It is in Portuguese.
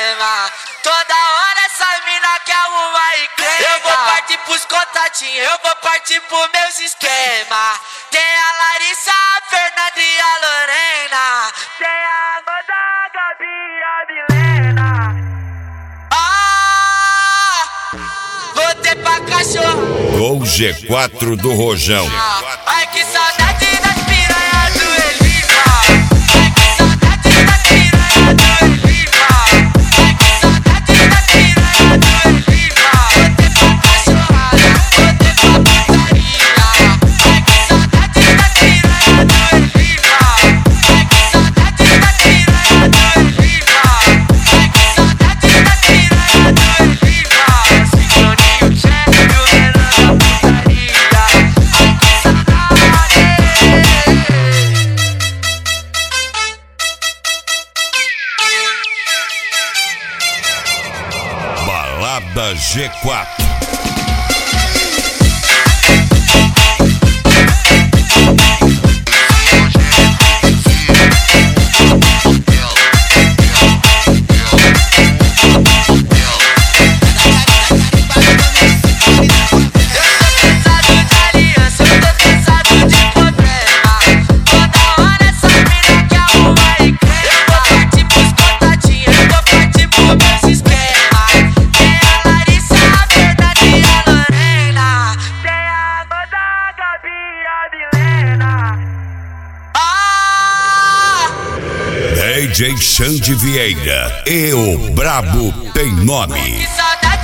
esquema. Toda hora essa mina quer arrumar encrenca. Eu vou partir pros contatinhos, eu vou partir pros meus esquema. Tem a Larissa, a Fernanda e a Lorena. Tem a Amanda, a Gabi e a Milena. Voltei pra cachorro. O G4 do Rojão. Ai que saudade das piranhas do Eliva. Ai que saudade das piranhas do Eliva. Ai que saudade das piranhas do Eliva. Voltei pra cachorrada, voltei pra putaria. Ai que saudade das piranhas do Eliva. Ai que saudade das piranhas do Eliva. Ai que saudade das piranhas do Eliva. Sincroninho chefe, o menor da putaria. Ai que saudade. Balada G4. DJ Xande Vieira e o Brabo tem nome.